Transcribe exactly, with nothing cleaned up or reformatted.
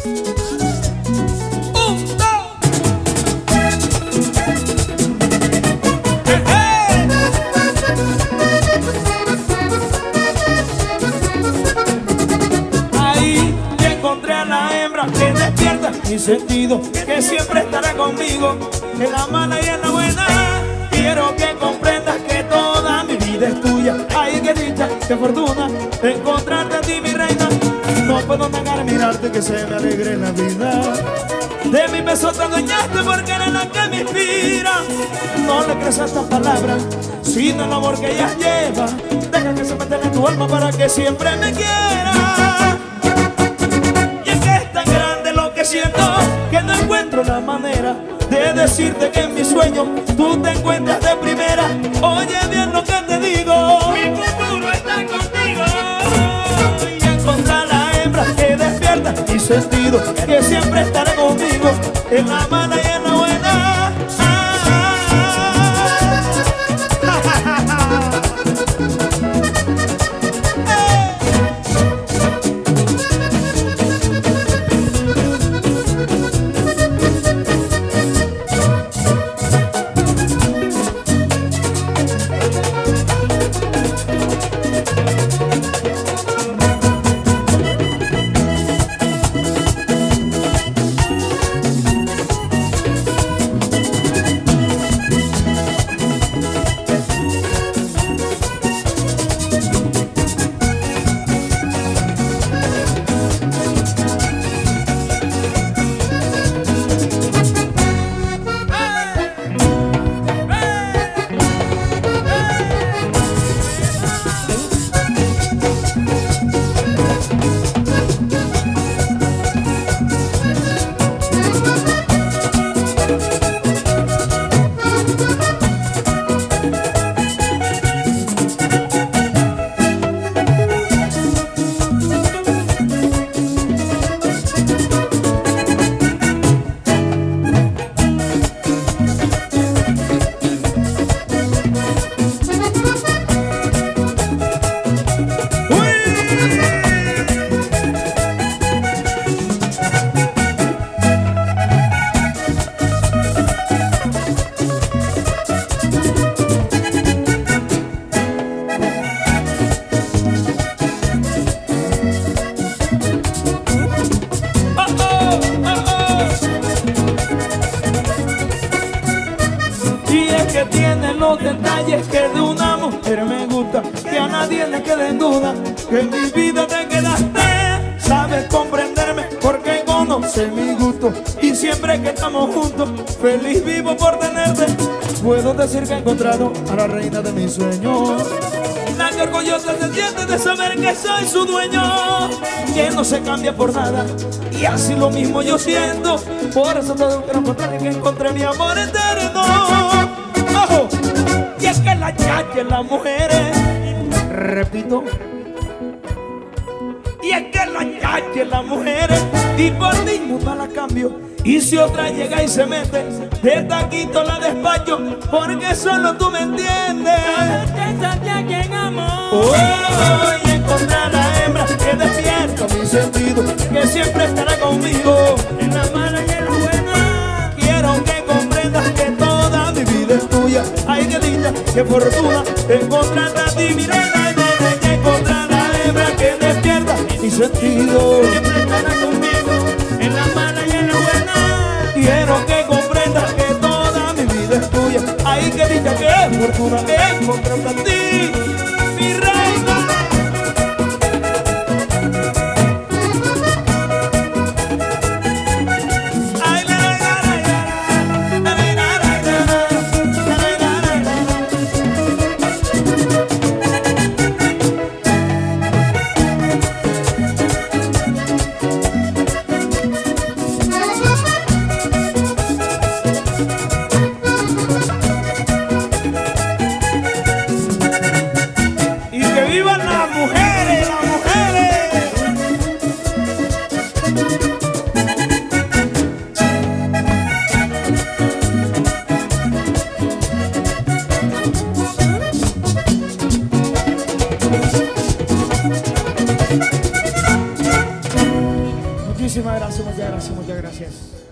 Un, dos. ¡Eh, eh! Ahí encontré a la hembra que despierta mi sentido, que siempre estará conmigo en la mala y en la buena. Quiero que comprendas que toda mi vida es tuya. Ay, qué dicha, qué fortuna encontrarte a ti, mi reina. No puedo negar mirarte que se me alegre la vida. De mi beso te adueñaste porque eres la que me inspira. No le creas a estas palabras, sino el amor que ellas llevan. Deja que se meta en tu alma para que siempre me quiera. Y es que es tan grande lo que siento que no encuentro la manera de decirte que en mi sueño tú te encuentras de primera. Oye bien lo que te digo, mi futuro está contigo. Y encontrar la hembra que despierta mi sentido, que siempre estará conmigo en la mala y en la buena. Ah, ah, ah. Que tiene los detalles que de una mujer me gusta, que a nadie le quede en duda que en mi vida te quedaste. Sabes comprenderme porque conoces mi gusto y siempre que estamos juntos feliz vivo por tenerte. Puedo decir que he encontrado a la reina de mis sueños, la que orgullosa se siente de saber que soy su dueño, que no se cambia por nada y así lo mismo yo siento. Por eso todo quiero encontrarle, que encontré mi amor eterno. Ojo. Y es que la chacha en las mujeres, repito, y es que la chacha en las mujeres, y por ninguna la cambio. Y si otra llega y se mete, de taquito la despacho, porque solo tú me entiendes. Oh, y encontrar a la hembra que despierta mi sentido, que siempre estará conmigo en la mala y en la buena. Quiero que comprendas que toda mi vida es tuya. Ay, qué dicha, qué fortuna encontrarte a ti, mi reina. Y encontrar a la hembra que despierta mi sentido, siempre estará conmigo en la mala y en la buena. Quiero que comprendas que toda mi vida es tuya. Ay, qué dicha, qué fortuna encontrarte a ti, mi reina. gracias, muchas gracias, muchas gracias.